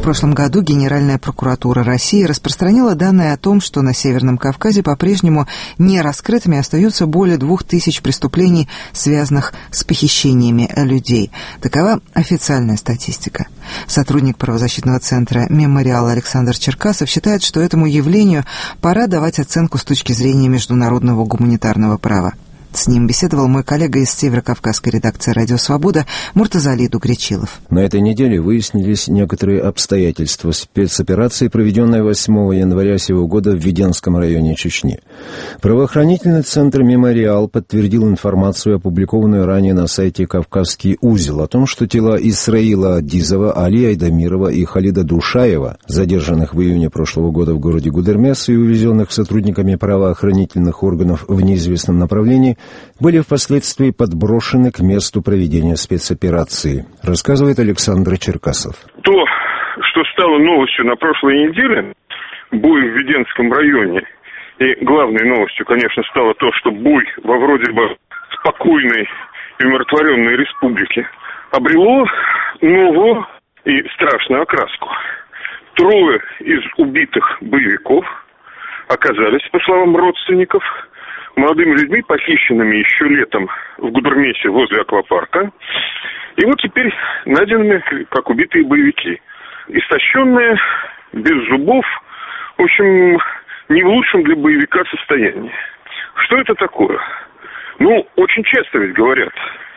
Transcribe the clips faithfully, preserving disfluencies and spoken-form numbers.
прошлом году Генеральная прокуратура России распространила данные о том, что на Северном Кавказе по-прежнему не раскрытыми остаются более двух тысяч преступлений, связанных с похищениями людей. Такова официальная статистика. Сотрудник правозащитного центра «Мемориал» Александр Черкасов считает, что этому явлению пора давать оценку с точки зрения международного гуманитарного права. С ним беседовал мой коллега из северокавказской редакции «Радио Свобода» Муртазали Дугречилов. На этой неделе выяснились некоторые обстоятельства спецоперации, проведенной восьмого января сего года в Веденском районе Чечни. Правоохранительный центр «Мемориал» подтвердил информацию, опубликованную ранее на сайте «Кавказский узел», о том, что тела Исраила Адизова, Али Айдамирова и Халида Душаева, задержанных в июне прошлого года в городе Гудермес и увезенных сотрудниками правоохранительных органов в неизвестном направлении, были впоследствии подброшены к месту проведения спецоперации, рассказывает Александр Черкасов. То, что стало новостью на прошлой неделе, бой в Веденском районе, и главной новостью, конечно, стало то, что бой во вроде бы спокойной и умиротворенной республике обрело новую и страшную окраску. Трое из убитых боевиков оказались, по словам родственников, молодыми людьми, похищенными еще летом в Гудермесе возле аквапарка. И вот теперь найденными как убитые боевики. Истощенные, без зубов, в общем, не в лучшем для боевика состоянии. Что это такое? Ну, очень часто ведь говорят,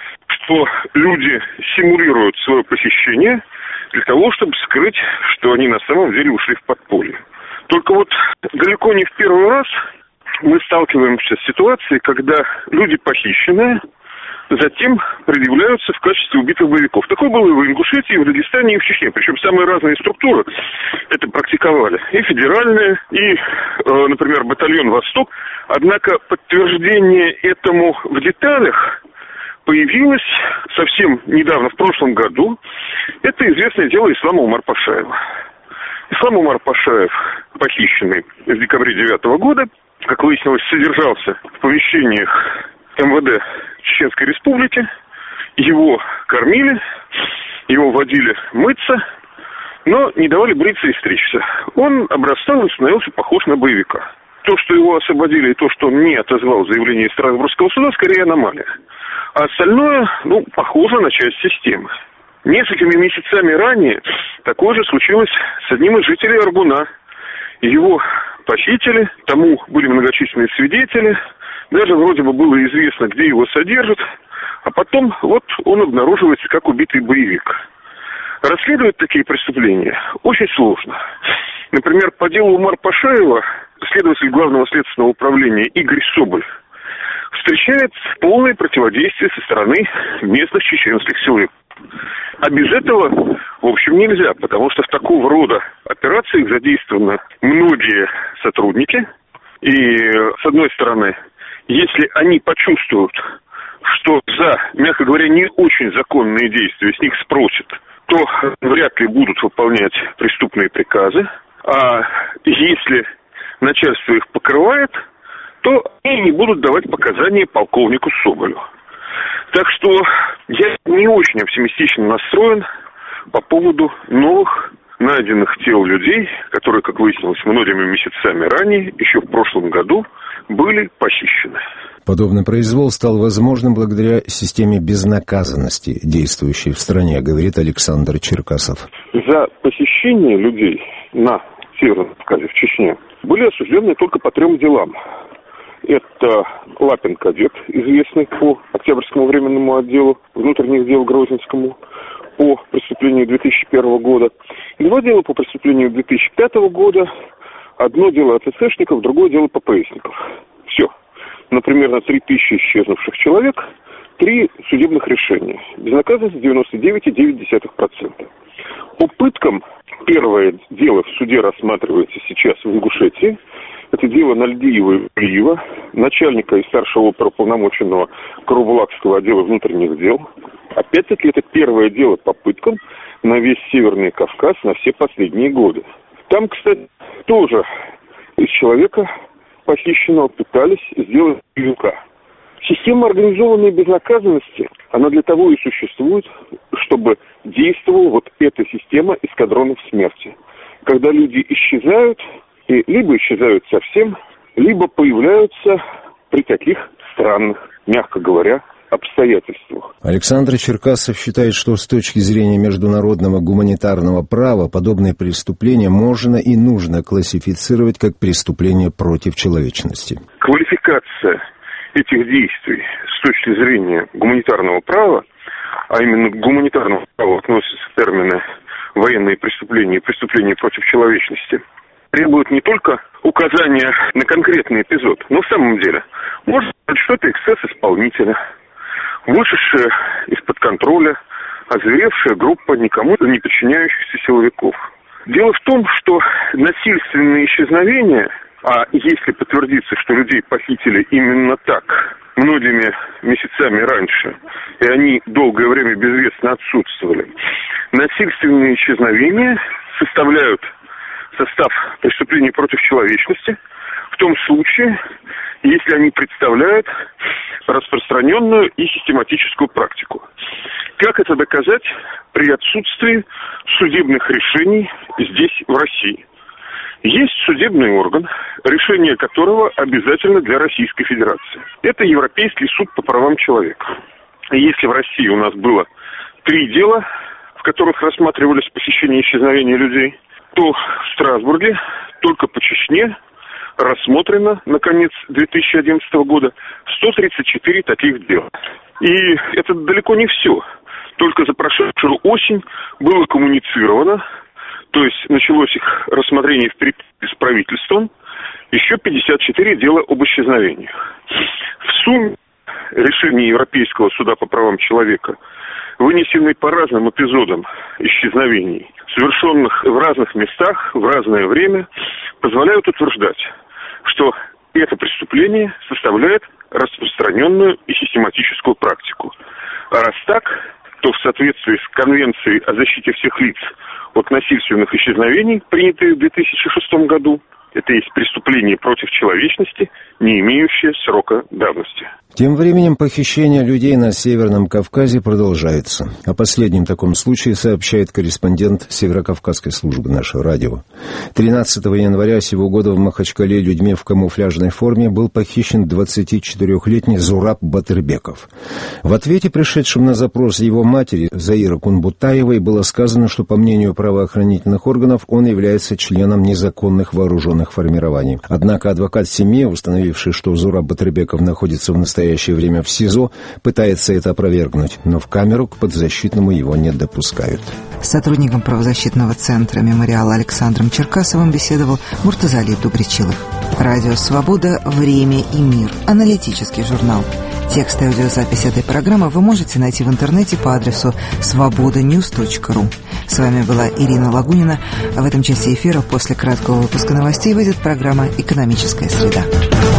что люди симулируют свое похищение для того, чтобы скрыть, что они на самом деле ушли в подполье. Только вот далеко не в первый раз мы сталкиваемся с ситуацией, когда люди похищенные затем предъявляются в качестве убитых боевиков. Такое было и в Ингушетии, и в Дагестане, и в Чечне. Причем самые разные структуры это практиковали. И федеральные, и, э, например, батальон «Восток». Однако подтверждение этому в деталях появилось совсем недавно, в прошлом году. Это известное дело Ислама Умар-Пашаева. Ислам Умар-Пашаев, похищенный в декабре девятого года, как выяснилось, содержался в помещениях эм вэ дэ Чеченской Республики. Его кормили, его водили мыться, но не давали бриться и стричься. Он обрастал и становился похож на боевика. То, что его освободили, и то, что он не отозвал заявление Страсбургского суда, скорее аномалия. А остальное, ну, похоже на часть системы. Несколькими месяцами ранее такое же случилось с одним из жителей Аргуна. Его похитили, тому были многочисленные свидетели, даже вроде бы было известно, где его содержат, а потом вот он обнаруживается как убитый боевик. Расследовать такие преступления очень сложно. Например, по делу Умар-Пашаева следователь Главного следственного управления Игорь Соболь встречает полное противодействие со стороны местных чеченских силовиков. А без этого, в общем, нельзя, потому что в такого рода операциях задействованы многие сотрудники. И, с одной стороны, если они почувствуют, что за, мягко говоря, не очень законные действия с них спросят, то вряд ли будут выполнять преступные приказы. А если начальство их покрывает, то они не будут давать показания полковнику Соболю. Так что я не очень оптимистично настроен по поводу новых найденных тел людей, которые, как выяснилось, многими месяцами ранее, еще в прошлом году, были похищены. Подобный произвол стал возможным благодаря системе безнаказанности, действующей в стране, говорит Александр Черкасов. За похищение людей на Северном Кавказе, в Чечне, были осуждены только по трем делам. Это Лапин кадет, известный по Октябрьскому временному отделу внутренних дел Грозненскому, по преступлению две тысячи первого года. Два дела по преступлению две тысячи пятого года. Одно дело от эсэшников, другое дело ППСников. Все. Например, на три тысячи исчезнувших человек, три судебных решения. Безнаказанность девяносто девять целых девять десятых процента. По пыткам первое дело в суде рассматривается сейчас в Ингушетии. Это дело Нальдиева и Плиева, начальника и старшего оперуполномоченного Карабулакского отдела внутренних дел. Опять-таки, это первое дело по пыткам на весь Северный Кавказ на все последние годы. Там, кстати, тоже из человека похищенного пытались сделать боевика. Система организованной безнаказанности, она для того и существует, чтобы действовала вот эта система эскадронов смерти. Когда люди исчезают, и либо исчезают совсем, либо появляются при таких странных, мягко говоря, обстоятельствах. Александр Черкасов считает, что с точки зрения международного гуманитарного права подобные преступления можно и нужно классифицировать как преступления против человечности. Квалификация этих действий с точки зрения гуманитарного права, а именно к гуманитарному праву относятся термины военные преступления и преступления против человечности, требует не только указания на конкретный эпизод, но в самом деле может быть, что это эксцесс исполнителя, вышедшая из-под контроля, озверевшая группа никому не подчиняющихся силовиков. Дело в том, что насильственные исчезновения, а если подтвердится, что людей похитили именно так, многими месяцами раньше, и они долгое время безвестно отсутствовали, насильственные исчезновения составляют состав преступлений против человечности в том случае, если они представляют распространенную и систематическую практику. Как это доказать при отсутствии судебных решений здесь, в России? Есть судебный орган, решение которого обязательно для Российской Федерации. Это Европейский суд по правам человека. И если в России у нас было три дела, в которых рассматривались похищения и исчезновения людей, то в Страсбурге только по Чечне рассмотрено на конец две тысячи одиннадцатого года сто тридцать четыре таких дела. И это далеко не все. Только за прошедшую осень было коммуницировано, то есть началось их рассмотрение в переписке с правительством, еще пятьдесят четыре дела об исчезновениях. В сумме решения Европейского суда по правам человека, вынесенные по разным эпизодам исчезновений, совершенных в разных местах, в разное время, позволяют утверждать, что это преступление составляет распространенную и систематическую практику. А раз так, то в соответствии с Конвенцией о защите всех лиц от насильственных исчезновений, принятой в две тысячи шестом году, это есть преступление против человечности, не имеющее срока давности. Тем временем похищение людей на Северном Кавказе продолжается. О последнем таком случае сообщает корреспондент Северокавказской службы нашего радио. тринадцатого января сего года в Махачкале людьми в камуфляжной форме был похищен двадцатичетырехлетний Зураб Батырбеков. В ответе, пришедшем на запрос его матери Заиры Кунбутаевой, было сказано, что, по мнению правоохранительных органов, он является членом незаконных вооруженных формирований. Однако адвокат семьи, установивший, что Зураб Батырбеков находится в настоящее В настоящее время в СИЗО, пытается это опровергнуть, но в камеру к подзащитному его не допускают. С сотрудником правозащитного центра «Мемориал» Александром Черкасовым беседовал Муртазали Дубричилов. Радио «Свобода. Время и мир». Аналитический журнал. Текст и аудиозапись этой программы вы можете найти в интернете по адресу свобода ньюс точка ру. С вами была Ирина Лагунина. А в этом части эфира после краткого выпуска новостей выйдет программа «Экономическая среда».